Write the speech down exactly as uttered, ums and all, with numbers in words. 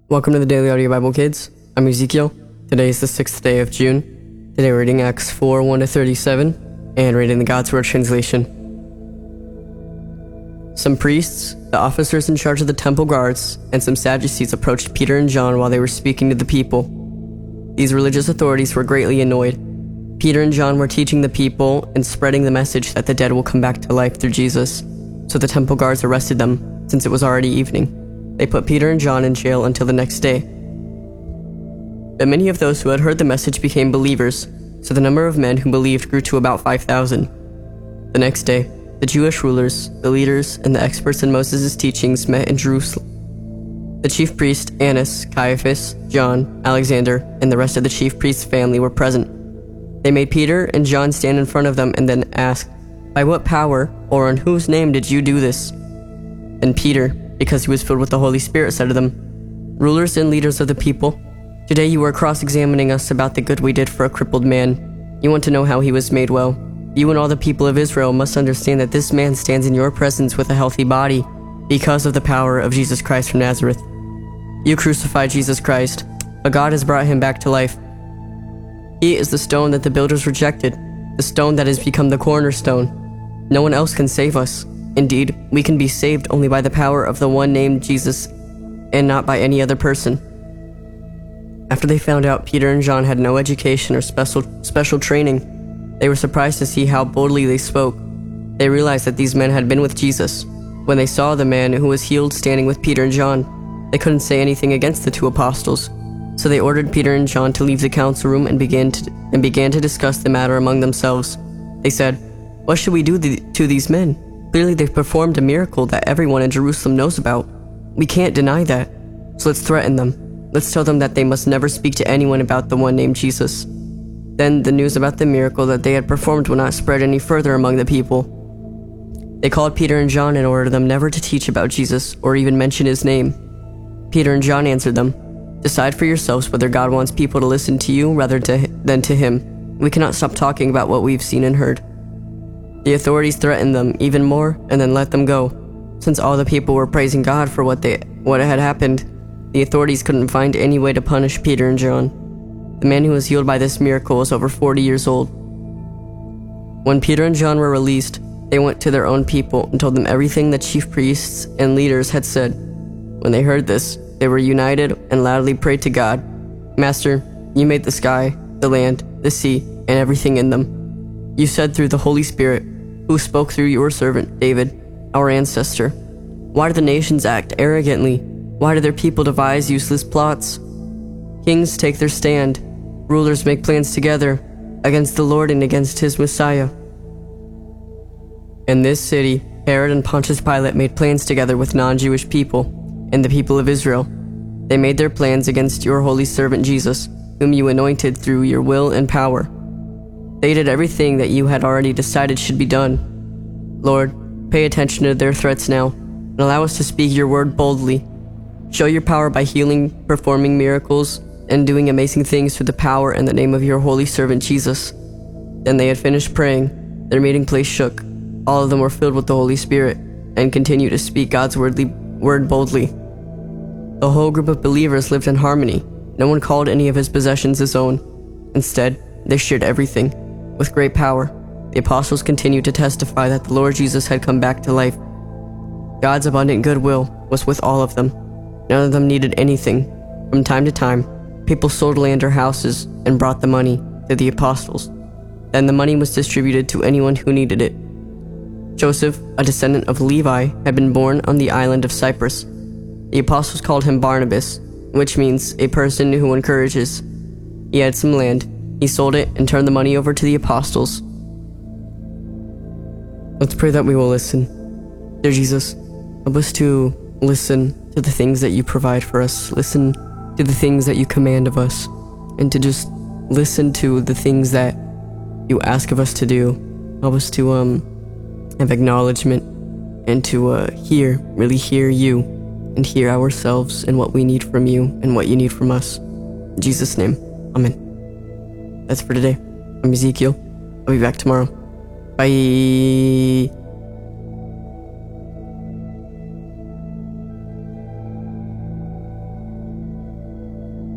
Welcome to the Daily Audio Bible Kids. I'm Ezekiel. Today is the sixth day of June. Today we're reading Acts four, one to thirty-seven, and reading the God's Word translation. Some priests, the officers in charge of the temple guards, and some Sadducees approached Peter and John while they were speaking to the people. These religious authorities were greatly annoyed. Peter and John were teaching the people and spreading the message that the dead will come back to life through Jesus, so the temple guards arrested them, since it was already evening. They put Peter and John in jail until the next day. But many of those who had heard the message became believers, so the number of men who believed grew to about five thousand. The next day, the Jewish rulers, the leaders, and the experts in Moses' teachings met in Jerusalem. The chief priest, Annas, Caiaphas, John, Alexander, and the rest of the chief priest's family were present. They made Peter and John stand in front of them and then asked, "By what power, or in whose name did you do this?" Then Peter, because he was filled with the Holy Spirit, said to them, "Rulers and leaders of the people, today you are cross-examining us about the good we did for a crippled man. You want to know how he was made well. You and all the people of Israel must understand that this man stands in your presence with a healthy body because of the power of Jesus Christ from Nazareth. You crucified Jesus Christ, but God has brought him back to life. He is the stone that the builders rejected, the stone that has become the cornerstone. No one else can save us. Indeed, we can be saved only by the power of the one named Jesus, and not by any other person." After they found out Peter and John had no education or special special training, they were surprised to see how boldly they spoke. They realized that these men had been with Jesus. When they saw the man who was healed standing with Peter and John, they couldn't say anything against the two apostles. So they ordered Peter and John to leave the council room and began to, and began to discuss the matter among themselves. They said, "What should we do th- to these men? Clearly they've performed a miracle that everyone in Jerusalem knows about. We can't deny that. So let's threaten them. Let's tell them that they must never speak to anyone about the one named Jesus." Then the news about the miracle that they had performed would not spread any further among the people. They called Peter and John and ordered them never to teach about Jesus or even mention his name. Peter and John answered them, "Decide for yourselves whether God wants people to listen to you rather to, than to him. We cannot stop talking about what we've seen and heard." The authorities threatened them even more and then let them go. Since all the people were praising God for what they what had happened, the authorities couldn't find any way to punish Peter and John. The man who was healed by this miracle was over forty years old. When Peter and John were released, they went to their own people and told them everything the chief priests and leaders had said. When they heard this, they were united and loudly prayed to God, "Master, you made the sky, the land, the sea, and everything in them. You said through the Holy Spirit, who spoke through your servant David, our ancestor. Why do the nations act arrogantly? Why do their people devise useless plots? Kings take their stand, rulers make plans together against the Lord and against his Messiah." In this city, Herod and Pontius Pilate made plans together with non-Jewish people and the people of Israel. They made their plans against your holy servant Jesus, whom you anointed through your will and power. They did everything that you had already decided should be done. Lord, pay attention to their threats now, and allow us to speak your word boldly. Show your power by healing, performing miracles, and doing amazing things through the power and the name of your holy servant Jesus. Then they had finished praying. Their meeting place shook. All of them were filled with the Holy Spirit, and continued to speak God's wordly, word boldly. The whole group of believers lived in harmony. No one called any of his possessions his own. Instead, they shared everything. With great power, the apostles continued to testify that the Lord Jesus had come back to life. God's abundant goodwill was with all of them. None of them needed anything. From time to time, people sold land or houses and brought the money to the apostles. Then the money was distributed to anyone who needed it. Joseph, a descendant of Levi, had been born on the island of Cyprus. The apostles called him Barnabas, which means a person who encourages. He had some land. He sold it and turned the money over to the apostles. Let's pray that we will listen. Dear Jesus, help us to listen to the things that you provide for us. Listen to the things that you command of us. And to just listen to the things that you ask of us to do. Help us to um have acknowledgement and to uh, hear, really hear you. And hear ourselves and what we need from you and what you need from us. In Jesus' name, amen. That's for today. I'm Ezekiel. I'll be back tomorrow. Bye.